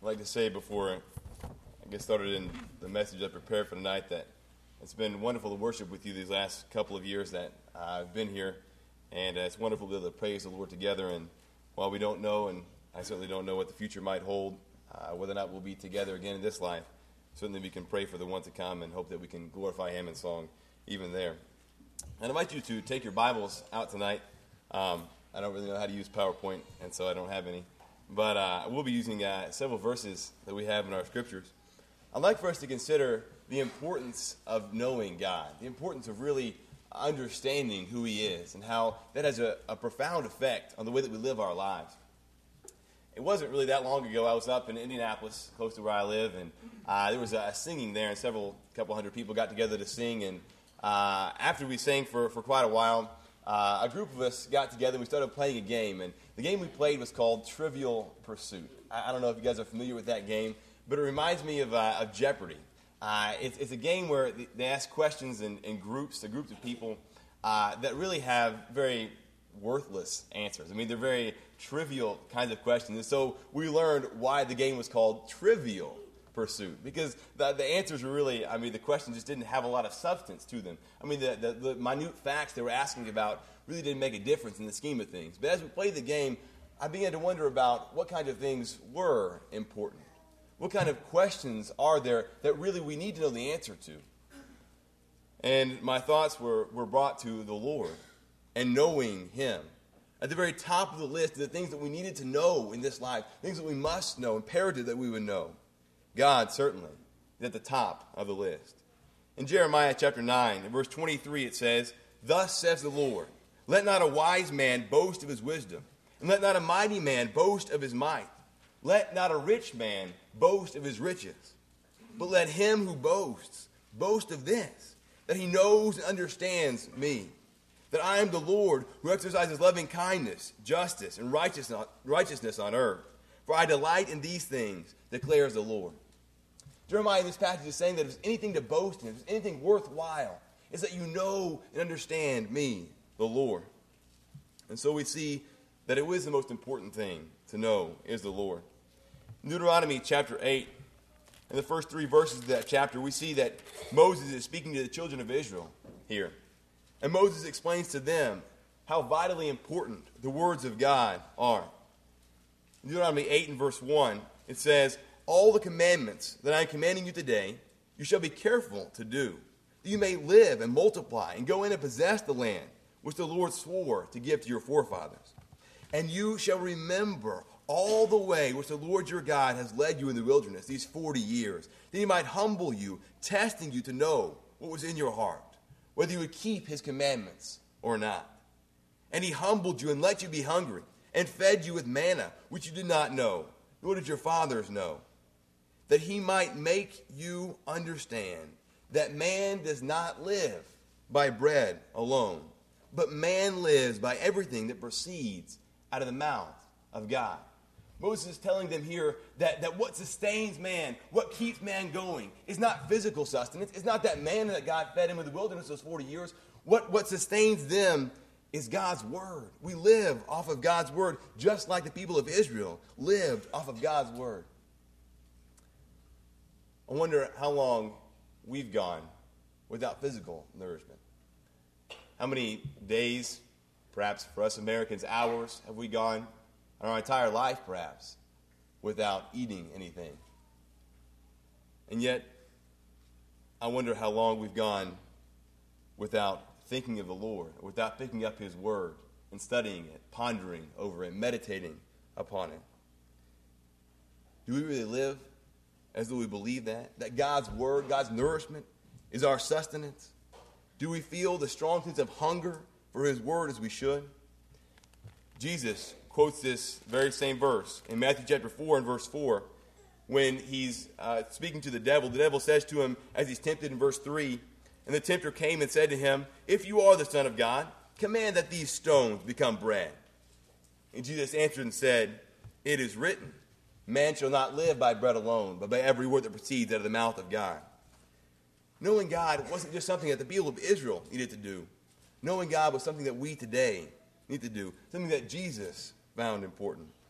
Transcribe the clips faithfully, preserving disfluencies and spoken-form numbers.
like to say before I get started in the message I prepared for tonight that it's been wonderful to worship with you these last couple of years that uh, I've been here, and uh, it's wonderful to be able to praise the Lord together. And while we don't know, and I certainly don't know what the future might hold, uh, whether or not we'll be together again in this life, certainly we can pray for the one to come and hope that we can glorify Him in song even there. And I invite you to take your Bibles out tonight. Um, I don't really know how to use PowerPoint, and so I don't have any. But uh, we'll be using uh, several verses that we have in our scriptures. I'd like for us to consider the importance of knowing God, the importance of really understanding who He is, and how that has a, a profound effect on the way that we live our lives. It wasn't really that long ago. I was up in Indianapolis, close to where I live, and uh, there was a singing there, and several, couple hundred people got together to sing. And uh, after we sang for, for quite a while, uh, a group of us got together and we started playing a game. And the game we played was called Trivial Pursuit. I, I don't know if you guys are familiar with that game, but it reminds me of, uh, of Jeopardy. Uh, it's, it's a game where they ask questions in, in groups, a group of people uh, that really have very worthless answers. I mean, they're very trivial kinds of questions. And so we learned why the game was called Trivial Pursuit, because the, the answers were really, I mean, the questions just didn't have a lot of substance to them. I mean, the, the, the minute facts they were asking about really didn't make a difference in the scheme of things. But as we played the game, I began to wonder about what kind of things were important. What kind of questions are there that really we need to know the answer to? And my thoughts were, were brought to the Lord and knowing Him. At the very top of the list are the things that we needed to know in this life, things that we must know, imperative that we would know. God, certainly, is at the top of the list. In Jeremiah chapter nine, in verse twenty-three, it says, "Thus says the Lord, let not a wise man boast of his wisdom, and let not a mighty man boast of his might. Let not a rich man boast of his riches, but let him who boasts boast of this, that he knows and understands me, that I am the Lord who exercises loving kindness, justice, and righteousness on earth. For I delight in these things, declares the Lord." Jeremiah in this passage is saying that if there's anything to boast in, if there's anything worthwhile, it's that you know and understand me, the Lord. And so we see that it is the most important thing to know is the Lord. In Deuteronomy chapter eight, in the first three verses of that chapter, we see that Moses is speaking to the children of Israel here. And Moses explains to them how vitally important the words of God are. In Deuteronomy eight and verse one, it says, "All the commandments that I am commanding you today, you shall be careful to do, that you may live and multiply and go in and possess the land which the Lord swore to give to your forefathers. And you shall remember all the way which the Lord your God has led you in the wilderness these forty years, that He might humble you, testing you to know what was in your heart, whether you would keep His commandments or not. And He humbled you and let you be hungry, and fed you with manna, which you did not know, nor did your fathers know, that He might make you understand that man does not live by bread alone, but man lives by everything that proceeds out of the mouth of God." Moses is telling them here that, that what sustains man, what keeps man going, is not physical sustenance. It's not that manna that God fed him in the wilderness those forty years. What, what sustains them is God's word. We live off of God's word, just like the people of Israel lived off of God's word. I wonder how long we've gone without physical nourishment. How many days, perhaps for us Americans, hours, have we gone, our entire life perhaps, without eating anything? And yet, I wonder how long we've gone without thinking of the Lord, without picking up His word and studying it, pondering over it, meditating upon it. Do we really live as though we believe that? That God's word, God's nourishment is our sustenance? Do we feel the strong sense of hunger for His word as we should? Jesus quotes this very same verse in Matthew chapter four and verse four when He's uh, speaking to the devil. The devil says to Him as He's tempted in verse three, "And the tempter came and said to Him, 'If you are the Son of God, command that these stones become bread.' And Jesus answered and said, 'It is written, man shall not live by bread alone, but by every word that proceeds out of the mouth of God.'" Knowing God wasn't just something that the people of Israel needed to do. Knowing God was something that we today need to do, something that Jesus found important.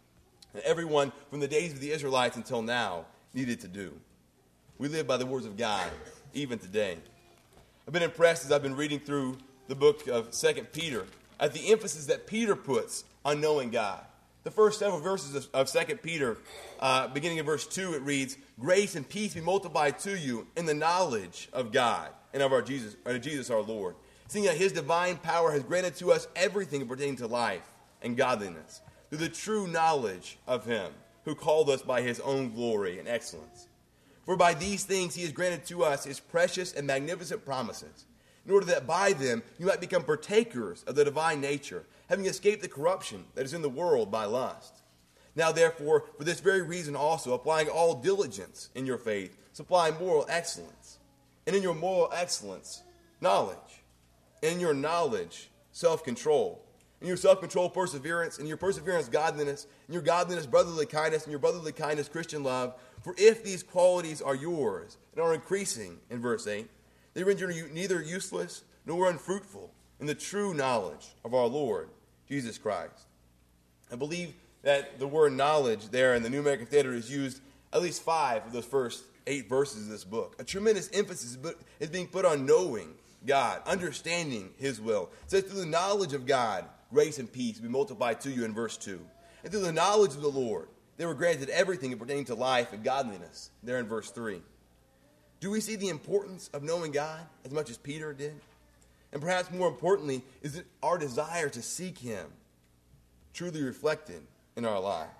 and everyone from the days of the Israelites until now needed to do. We live by the words of God, even today. I've been impressed as I've been reading through the book of Second Peter at the emphasis that Peter puts on knowing God. The first several verses of, of Second Peter, uh, beginning in verse two, it reads, "Grace and peace be multiplied to you in the knowledge of God and of our Jesus, or Jesus our Lord, seeing that his divine power has granted to us everything pertaining to life and godliness, through the true knowledge of him who called us by his own glory and excellence. For by these things he has granted to us his precious and magnificent promises, in order that by them you might become partakers of the divine nature, having escaped the corruption that is in the world by lust. Now therefore, for this very reason also, applying all diligence in your faith, supply moral excellence, and in your moral excellence, knowledge, and in your knowledge, self-control, in your self-control, perseverance, in your perseverance, godliness, in your godliness, brotherly kindness, in your brotherly kindness, Christian love. For if these qualities are yours and are increasing," in verse eight, "they render you neither useless nor unfruitful in the true knowledge of our Lord Jesus Christ." I believe that the word knowledge there in the New American Standard is used at least five of those first eight verses of this book. A tremendous emphasis is being put on knowing God, understanding his will. It says, through the knowledge of God, grace and peace be multiplied to you in verse two. And through the knowledge of the Lord, they were granted everything pertaining to life and godliness, there in verse three. Do we see the importance of knowing God as much as Peter did? And perhaps more importantly, is it our desire to seek him truly reflected in our lives?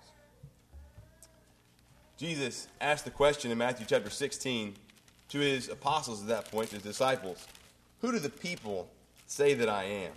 Jesus asked the question in Matthew chapter sixteen to his apostles at that point, his disciples, "Who do the people say that I am?"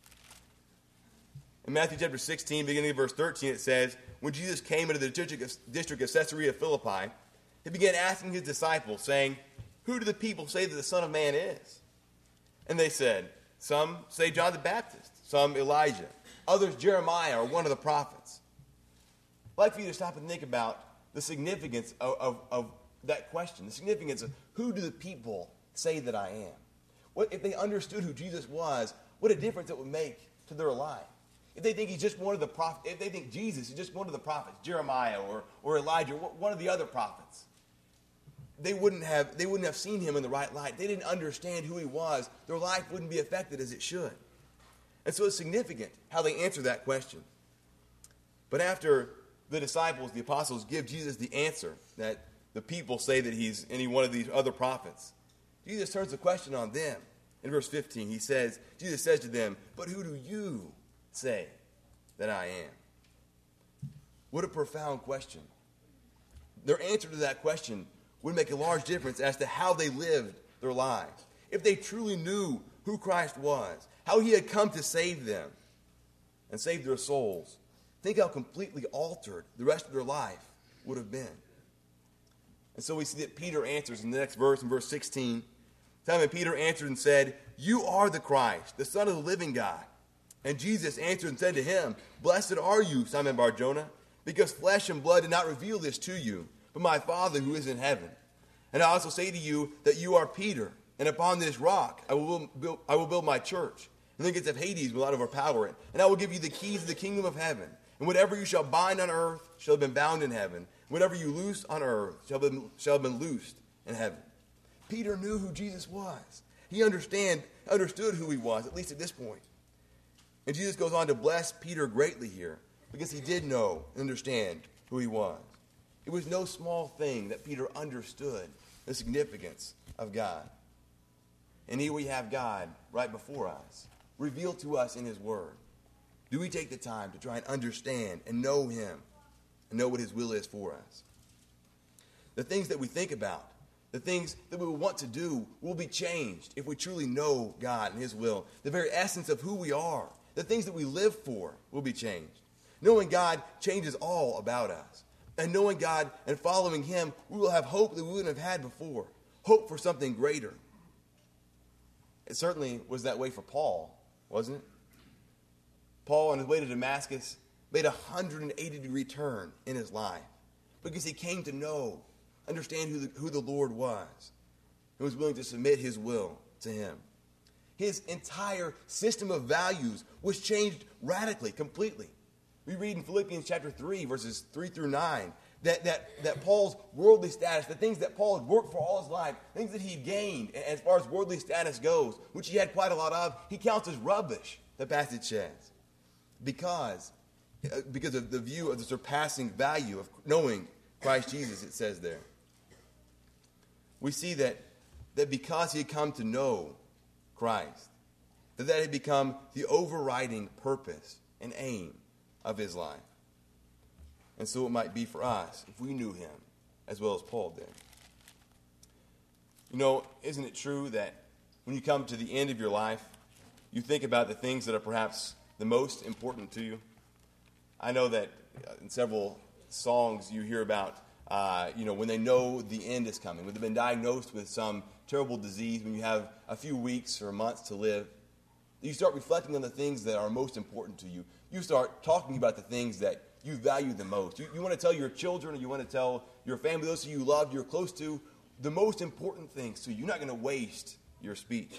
In Matthew chapter sixteen, beginning of verse thirteen, it says, "When Jesus came into the district of Caesarea Philippi, he began asking his disciples, saying, 'Who do the people say that the Son of Man is?' And they said, 'Some say John the Baptist, some Elijah, others Jeremiah or one of the prophets.'" I'd like for you to stop and think about the significance of, of, of that question, the significance of who do the people say that I am? What if they understood who Jesus was, what a difference it would make to their life. If they think he's just one of the prophets, if they think Jesus is just one of the prophets, Jeremiah or, or Elijah, one of the other prophets, they wouldn't have they wouldn't have seen him in the right light. They didn't understand who he was. Their life wouldn't be affected as it should. And so it's significant how they answer that question. But after the disciples, the apostles, give Jesus the answer that the people say that he's any one of these other prophets, Jesus turns the question on them. In verse fifteen, he says, Jesus says to them, "But who do you say that I am?" What a profound question. Their answer to that question would make a large difference as to how they lived their lives. If they truly knew who Christ was, how he had come to save them and save their souls, think how completely altered the rest of their life would have been. And so we see that Peter answers in the next verse, in verse sixteen. Simon Peter answered and said, "You are the Christ, the Son of the living God." And Jesus answered and said to him, "Blessed are you, Simon Bar-Jonah, because flesh and blood did not reveal this to you, but my Father who is in heaven. And I also say to you that you are Peter, and upon this rock I will build, I will build my church, and the gates of Hades will not overpower it. And I will give you the keys of the kingdom of heaven. And whatever you shall bind on earth shall have been bound in heaven. Whatever you loose on earth shall have been, shall have been loosed in heaven." Peter knew who Jesus was. He understand, understood who he was, at least at this point. And Jesus goes on to bless Peter greatly here, because he did know and understand who he was. It was no small thing that Peter understood the significance of God. And here we have God right before us, revealed to us in his word. Do we take the time to try and understand and know him and know what his will is for us? The things that we think about, the things that we will want to do will be changed if we truly know God and his will. The very essence of who we are, the things that we live for will be changed. Knowing God changes all about us. And knowing God and following him, we will have hope that we wouldn't have had before. Hope for something greater. It certainly was that way for Paul, wasn't it? Paul, on his way to Damascus, made a one hundred eighty degree turn in his life because he came to know, understand who the, who the Lord was, and was willing to submit his will to him. His entire system of values was changed radically, completely. We read in Philippians chapter three, verses three through nine, that, that, that Paul's worldly status, the things that Paul had worked for all his life, things that he gained as far as worldly status goes, which he had quite a lot of, he counts as rubbish, the passage says. Because, because of the view of the surpassing value of knowing Christ Jesus, it says there. We see that, that because he had come to know Christ, that that had become the overriding purpose and aim of his life. And so it might be for us if we knew him as well as Paul did. You know, isn't it true that when you come to the end of your life, you think about the things that are perhaps the most important to you? I know that in several songs you hear about, uh, you know, when they know the end is coming, when they've been diagnosed with some terrible disease, when you have a few weeks or months to live, you start reflecting on the things that are most important to you. You start talking about the things that you value the most. You, you want to tell your children, or you want to tell your family, those who you love, you're close to, the most important things to you. You're not going to waste your speech.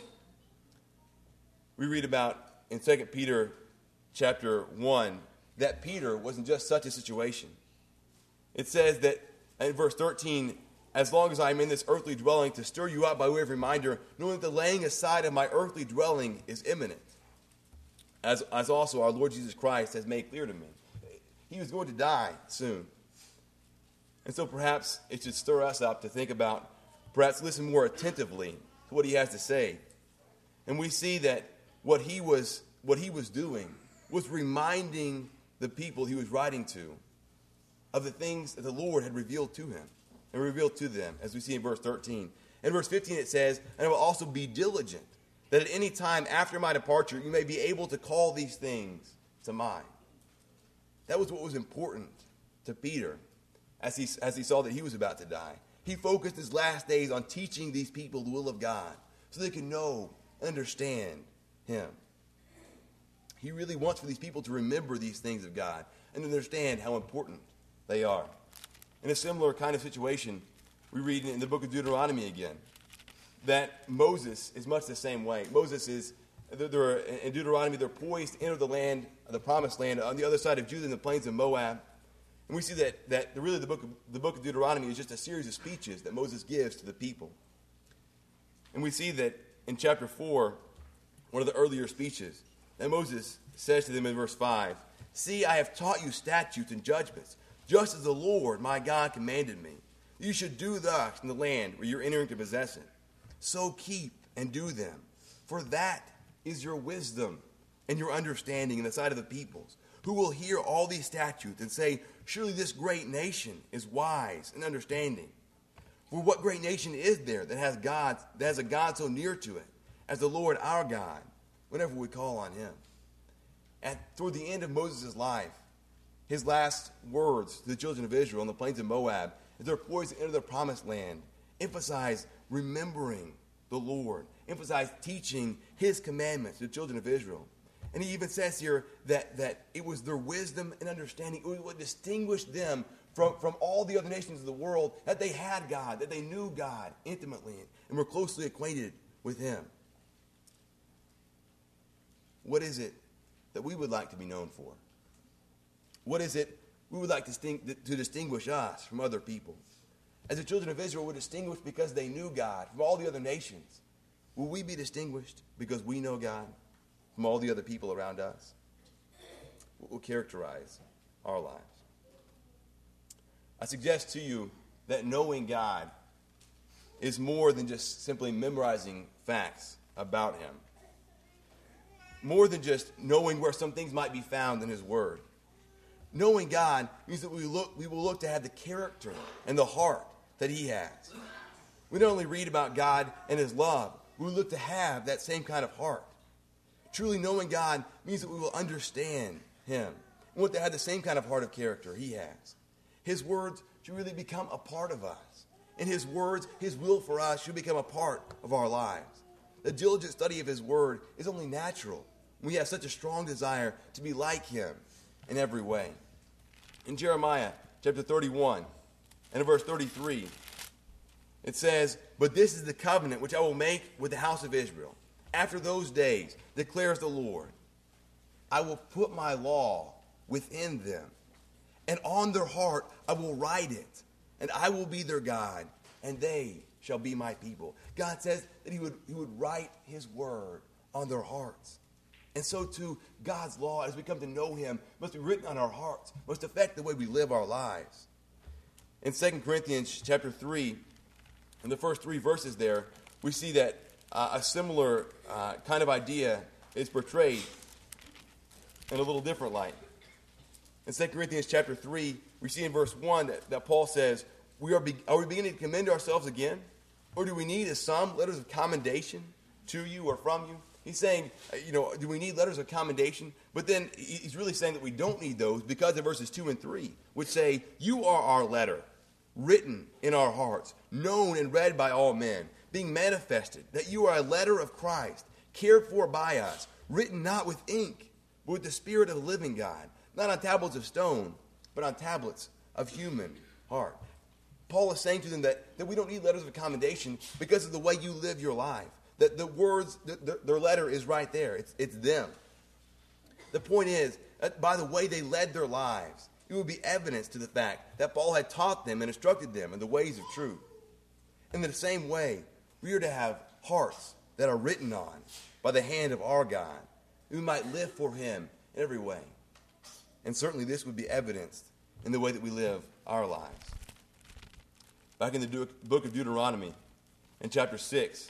We read about in Second Peter chapter one that Peter wasn't just such a situation. It says that in verse thirteen, as long as I am in this earthly dwelling, to stir you up by way of reminder, knowing that the laying aside of my earthly dwelling is imminent, as, as also our Lord Jesus Christ has made clear to me. He was going to die soon. And so perhaps it should stir us up to think about, perhaps listen more attentively to what he has to say. And we see that what he was, what he was doing was reminding the people he was writing to of the things that the Lord had revealed to him and revealed to them, as we see in verse thirteen. In verse fifteen it says, and I will also be diligent, that at any time after my departure you may be able to call these things to mind. That was what was important to Peter as he, as he saw that he was about to die. He focused his last days on teaching these people the will of God so they can know and understand him. He really wants for these people to remember these things of God and understand how important they are. In a similar kind of situation, we read in the book of Deuteronomy again that Moses is much the same way. Moses is, they're, they're, in Deuteronomy, they're poised to enter the land, the promised land, on the other side of Judah in the plains of Moab. And we see that, that really the book, of, the book of Deuteronomy is just a series of speeches that Moses gives to the people. And we see that in chapter four, one of the earlier speeches, that Moses says to them in verse five, see, I have taught you statutes and judgments, just as the Lord my God commanded me. You should do thus in the land where you're entering to possess it. So keep and do them, for that is your wisdom and your understanding in the sight of the peoples, who will hear all these statutes and say, surely this great nation is wise and understanding. For what great nation is there that has God, that has a God so near to it as the Lord our God, whenever we call on him? And toward the end of Moses' life, his last words to the children of Israel in the plains of Moab, as they're poised to enter the promised land, emphasize remembering the Lord, emphasize teaching his commandments to the children of Israel. And he even says here that, that it was their wisdom and understanding, it was what distinguished them from, from all the other nations of the world, that they had God, that they knew God intimately and were closely acquainted with him. What is it that we would like to be known for? What is it we would like to, sting, to distinguish us from other people? As the children of Israel were distinguished because they knew God from all the other nations, will we be distinguished because we know God from all the other people around us? What will characterize our lives? I suggest to you that knowing God is more than just simply memorizing facts about him. More than just knowing where some things might be found in his word. Knowing God means that we look, we will look to have the character and the heart that he has. We not only read about God and his love, we look to have that same kind of heart. Truly knowing God means that we will understand him. We want to have the same kind of heart of character he has. His words should really become a part of us. And his words, his will for us should become a part of our lives. The diligent study of his word is only natural. We have such a strong desire to be like him in every way. In Jeremiah chapter thirty-one and in verse thirty-three, it says, but this is the covenant which I will make with the house of Israel. After those days, declares the Lord, I will put my law within them. And on their heart I will write it, and I will be their God, and they shall be my people. God says that he would, he would write his word on their hearts. And so too, God's law, as we come to know him, must be written on our hearts, must affect the way we live our lives. In Second Corinthians chapter three, in the first three verses there, we see that uh, a similar uh, kind of idea is portrayed in a little different light. In Second Corinthians chapter three, we see in verse one that, that Paul says, we are, be, are we beginning to commend ourselves again? Or do we need, as some, letters of commendation to you or from you? He's saying, you know, do we need letters of commendation? But then he's really saying that we don't need those because of verses two and three, which say, you are our letter, written in our hearts, known and read by all men, being manifested, that you are a letter of Christ, cared for by us, written not with ink, but with the Spirit of the living God, not on tablets of stone, but on tablets of human heart. Paul is saying to them that, that we don't need letters of commendation because of the way you live your life. That the words, the, the, their letter is right there. It's, it's them. The point is, that by the way they led their lives, it would be evidence to the fact that Paul had taught them and instructed them in the ways of truth. In the same way, we are to have hearts that are written on by the hand of our God. We might live for him in every way. And certainly this would be evidenced in the way that we live our lives. Back in the book of Deuteronomy, in chapter six,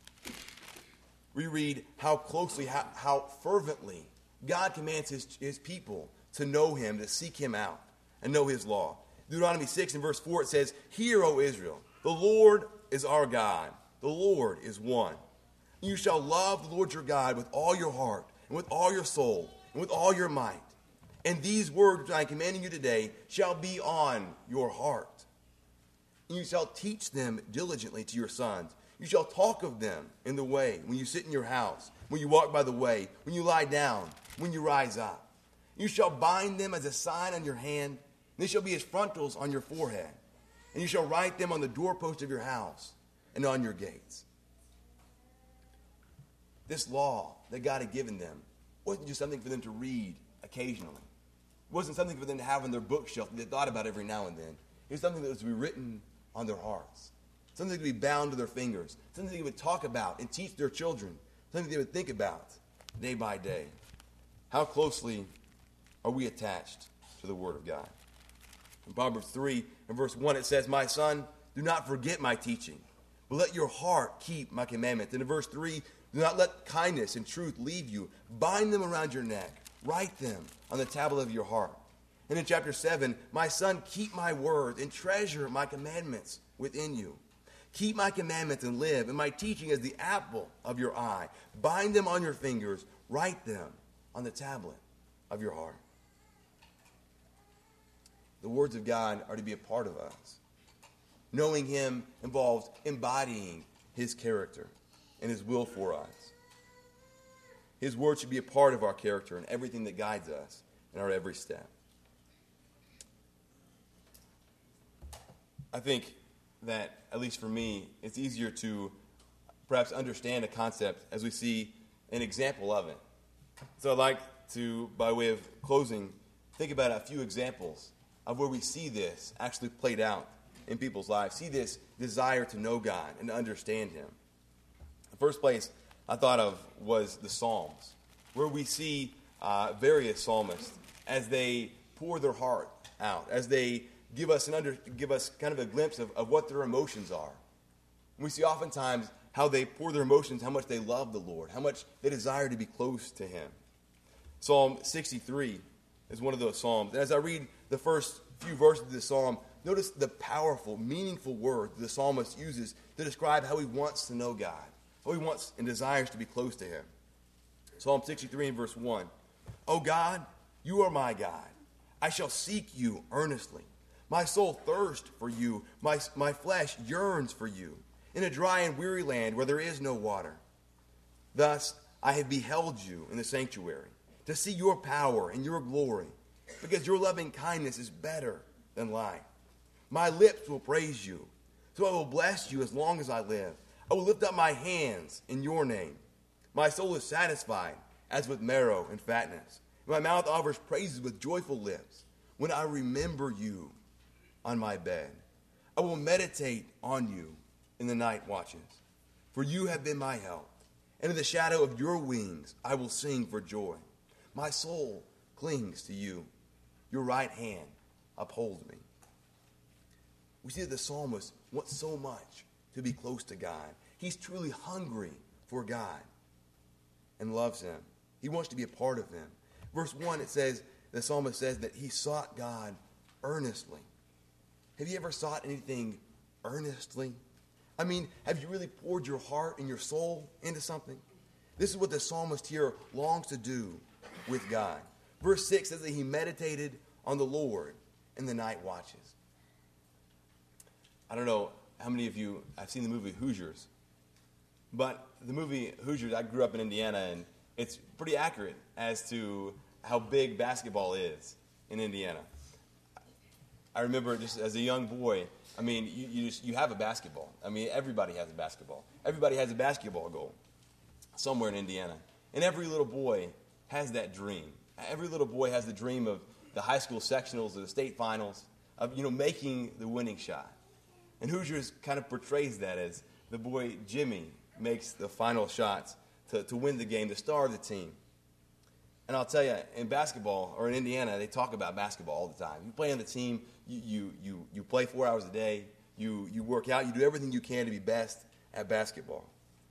we read how closely, how, how fervently God commands his, his people to know him, to seek him out, and know his law. Deuteronomy six and verse four, it says, hear, O Israel, the Lord is our God. The Lord is one. You shall love the Lord your God with all your heart, and with all your soul, and with all your might. And these words which I am commanding you today shall be on your heart. And you shall teach them diligently to your sons. You shall talk of them in the way, when you sit in your house, when you walk by the way, when you lie down, when you rise up. You shall bind them as a sign on your hand, and they shall be as frontals on your forehead. And you shall write them on the doorpost of your house and on your gates. This law that God had given them wasn't just something for them to read occasionally. It wasn't something for them to have on their bookshelf that they thought about every now and then. It was something that was to be written on their hearts. Something to be bound to their fingers. Something they would talk about and teach their children. Something they would think about day by day. How closely are we attached to the Word of God? In Proverbs three and verse one it says, my son, do not forget my teaching, but let your heart keep my commandments. And in verse three, do not let kindness and truth leave you. Bind them around your neck. Write them on the tablet of your heart. And in chapter seven, my son, keep my words and treasure my commandments within you. Keep my commandments and live, and my teaching is the apple of your eye. Bind them on your fingers. Write them on the tablet of your heart. The words of God are to be a part of us. Knowing him involves embodying his character and his will for us. His word should be a part of our character and everything that guides us in our every step. I think that, at least for me, it's easier to perhaps understand a concept as we see an example of it. So I'd like to, by way of closing, think about a few examples of where we see this actually played out in people's lives. See this desire to know God and to understand him. The first place I thought of was the Psalms, where we see uh, various psalmists as they pour their heart out, as they give us an under, give us kind of a glimpse of, of what their emotions are. And we see oftentimes how they pour their emotions, how much they love the Lord, how much they desire to be close to him. Psalm sixty-three is one of those psalms. And as I read the first few verses of this psalm, notice the powerful, meaningful words the psalmist uses to describe how he wants to know God, how he wants and desires to be close to him. Psalm sixty-three and verse one. O God, you are my God. I shall seek you earnestly. My soul thirsts for you. My, my flesh yearns for you, in a dry and weary land where there is no water. Thus I have beheld you in the sanctuary, to see your power and your glory, because your loving kindness is better than life. My lips will praise you, so I will bless you as long as I live. I will lift up my hands in your name. My soul is satisfied as with marrow and fatness, My mouth offers praises with joyful lips when I remember you on my bed. I will meditate on you in the night watches, for you have been my help. And in the shadow of your wings I will sing for joy. My soul clings to you. Your right hand upholds me. We see that the psalmist wants so much to be close to God. He's truly hungry for God and loves him. He wants to be a part of him. Verse one, it says, the psalmist says that he sought God earnestly. Have you ever sought anything earnestly? I mean, have you really poured your heart and your soul into something? This is what the psalmist here longs to do with God. Verse six says that he meditated on the Lord in the night watches. I don't know how many of you have seen the movie Hoosiers, but the movie Hoosiers, I grew up in Indiana, and it's pretty accurate as to how big basketball is in Indiana. I remember just as a young boy, I mean, you, you, just, you have a basketball. I mean, everybody has a basketball. Everybody has a basketball goal somewhere in Indiana. And every little boy has that dream. Every little boy has the dream of the high school sectionals or the state finals, of, you know, making the winning shot. And Hoosiers kind of portrays that as the boy Jimmy makes the final shots to, to win the game, the star of the team. And I'll tell you, in basketball, or in Indiana, they talk about basketball all the time. You play on the team, you you you, you play four hours a day, you, you work out, you do everything you can to be best at basketball.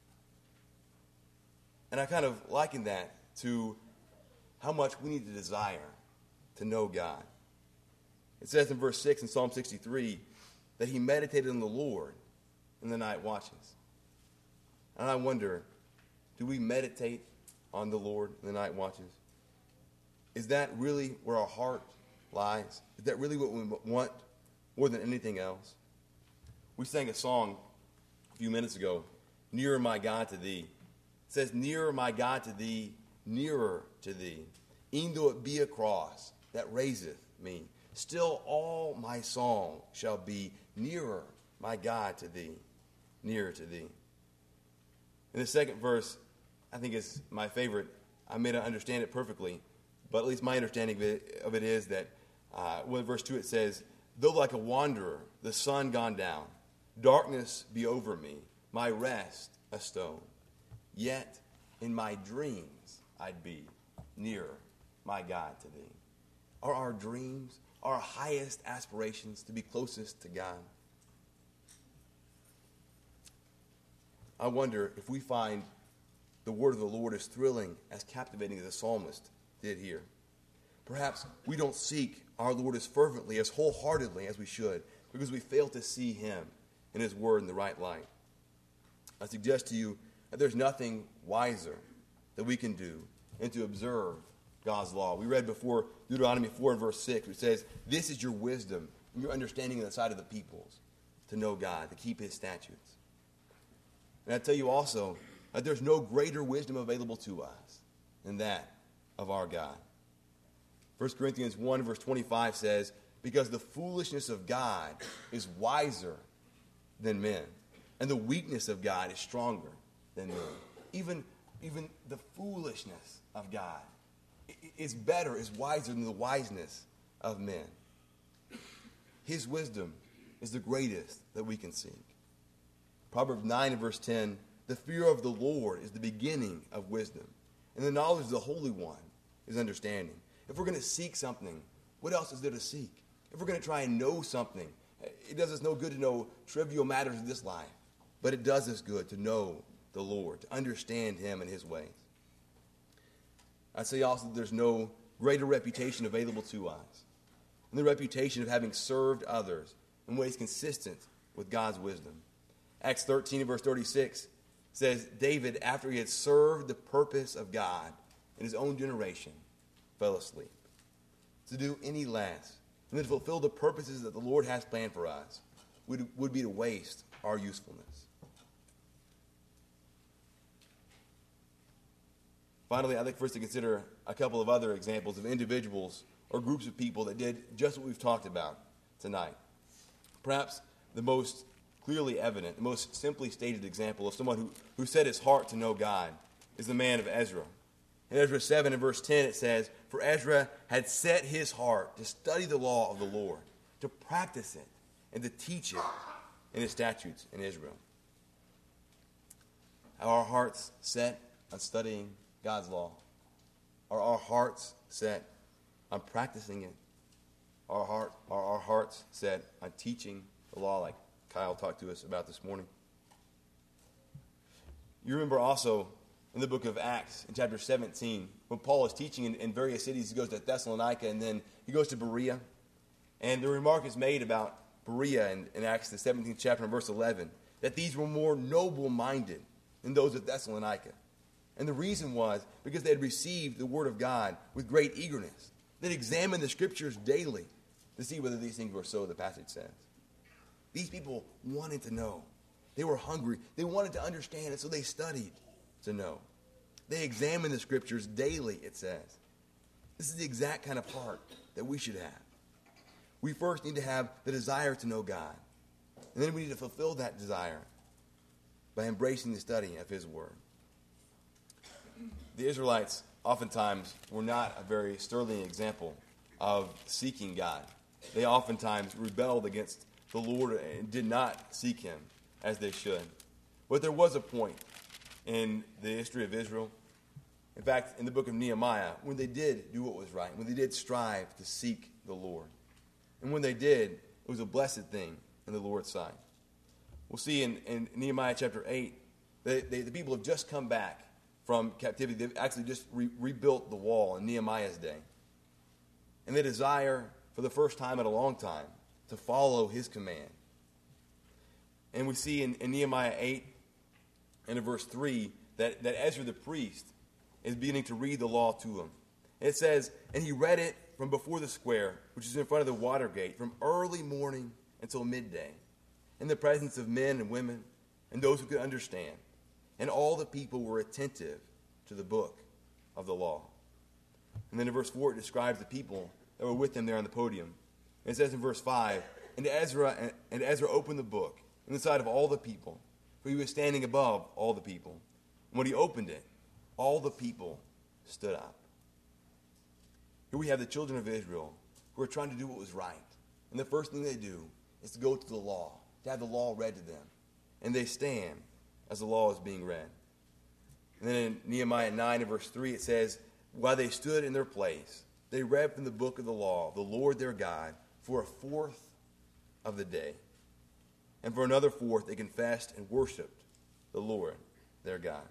And I kind of liken that to how much we need to desire to know God. It says in verse six in Psalm sixty-three that he meditated on the Lord in the night watches. And I wonder, do we meditate on the Lord in the night watches? Is that really where our heart lies? Is that really what we want more than anything else? We sang a song a few minutes ago, Nearer My God to Thee. It says, Nearer my God to Thee, nearer to Thee. E'en though it be a cross that raiseth me, still all my song shall be nearer my God to Thee, nearer to Thee. In the second verse, I think is my favorite. I may not understand it perfectly, but at least my understanding of it, of it is that uh, well, in verse two it says, though like a wanderer, the sun gone down, darkness be over me, my rest a stone, yet in my dreams I'd be nearer my God to Thee. Are our dreams, our highest aspirations to be closest to God? I wonder if we find the word of the Lord as thrilling, as captivating as the psalmist did here. Perhaps we don't seek our Lord as fervently, as wholeheartedly as we should, because we fail to see him and his word in the right light. I suggest to you that there's nothing wiser that we can do than to observe God's law. We read before Deuteronomy four and verse six, which says, this is your wisdom and your understanding on the side of the peoples, to know God, to keep his statutes. And I tell you also that there's no greater wisdom available to us than that of our God. First Corinthians one verse twenty-five says, because the foolishness of God is wiser than men, and the weakness of God is stronger than men. Even, even the foolishness of God is better, is wiser than the wiseness of men. His wisdom is the greatest that we can seek. Proverbs nine and verse ten, the fear of the Lord is the beginning of wisdom, and the knowledge of the Holy One is understanding. If we're going to seek something, what else is there to seek? If we're going to try and know something, it does us no good to know trivial matters of this life, but it does us good to know the Lord, to understand him and his ways. I'd say also that there's no greater reputation available to us than the reputation of having served others in ways consistent with God's wisdom. Acts thirteen and verse thirty-six says, David, after he had served the purpose of God in his own generation, fell asleep. To do any less and to fulfill the purposes that the Lord has planned for us would, would be to waste our usefulness. Finally, I'd like for us to consider a couple of other examples of individuals or groups of people that did just what we've talked about tonight. Perhaps the most clearly evident, the most simply stated example of someone who, who set his heart to know God is the man of Ezra. In Ezra seven and verse ten it says, For Ezra had set his heart to study the law of the Lord, to practice it, and to teach it in his statutes in Israel. Are our hearts set on studying God's law? Are our hearts set on practicing it? Are our, heart, are our hearts set on teaching the law like Kyle talked to us about this morning? You remember also in the book of Acts, in chapter seventeen, when Paul is teaching in, in various cities, he goes to Thessalonica and then he goes to Berea. And the remark is made about Berea in, in Acts, the seventeenth chapter, and verse eleven, that these were more noble-minded than those of Thessalonica. And the reason was because they had received the word of God with great eagerness. They'd examined the scriptures daily to see whether these things were so, the passage says. These people wanted to know. They were hungry. They wanted to understand, and so they studied to know. They examined the scriptures daily, it says. This is the exact kind of heart that we should have. We first need to have the desire to know God. And then we need to fulfill that desire by embracing the study of his word. The Israelites oftentimes were not a very sterling example of seeking God. They oftentimes rebelled against the Lord and did not seek him as they should. But there was a point in the history of Israel, in fact, in the book of Nehemiah, when they did do what was right, when they did strive to seek the Lord. And when they did, it was a blessed thing in the Lord's sight. We'll see in, in Nehemiah chapter eight, they, they, the people have just come back from captivity. They've actually just re- rebuilt the wall in Nehemiah's day. And they desire, for the first time in a long time, to follow his command. And we see in, in Nehemiah eight and in verse three that, that Ezra the priest is beginning to read the law to him. And it says, and he read it from before the square, which is in front of the water gate, from early morning until midday, in the presence of men and women and those who could understand. And all the people were attentive to the book of the law. And then in verse four, it describes the people that were with him there on the podium. And it says in verse five, and Ezra, and Ezra opened the book in the sight of all the people, for he was standing above all the people. And when he opened it, all the people stood up. Here we have the children of Israel who are trying to do what was right. And the first thing they do is to go to the law, to have the law read to them. And they stand as the law is being read. And then in Nehemiah nine and verse three, it says, while they stood in their place, they read from the book of the law, the Lord their God, for a fourth of the day. And for another fourth, they confessed and worshiped the Lord their God.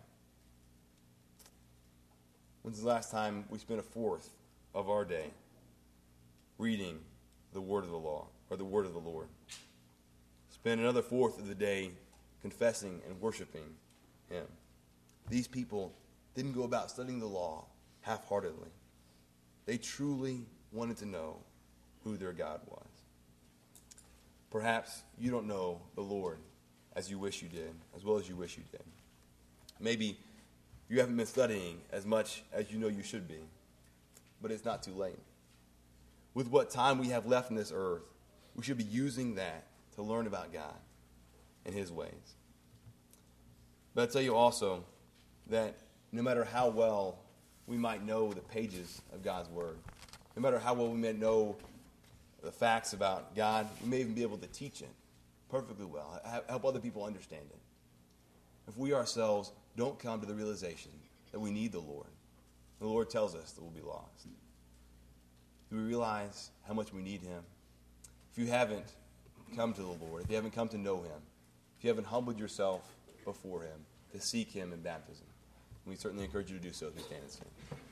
When's the last time we spent a fourth of our day reading the word of the law, or the word of the Lord? Spend another fourth of the day confessing and worshiping him. These people didn't go about studying the law half-heartedly. They truly wanted to know who their God was. Perhaps you don't know the Lord as you wish you did, as well as you wish you did. Maybe you haven't been studying as much as you know you should be, but it's not too late. With what time we have left on this earth, we should be using that to learn about God and his ways. But I tell you also that no matter how well we might know the pages of God's word, no matter how well we may know the facts about God, we may even be able to teach it perfectly well, help other people understand it. If we ourselves don't come to the realization that we need the Lord, the Lord tells us that we'll be lost. Do we realize how much we need him? If you haven't come to the Lord, if you haven't come to know him, if you haven't humbled yourself before him to seek him in baptism, we certainly encourage you to do so as we stand and sing.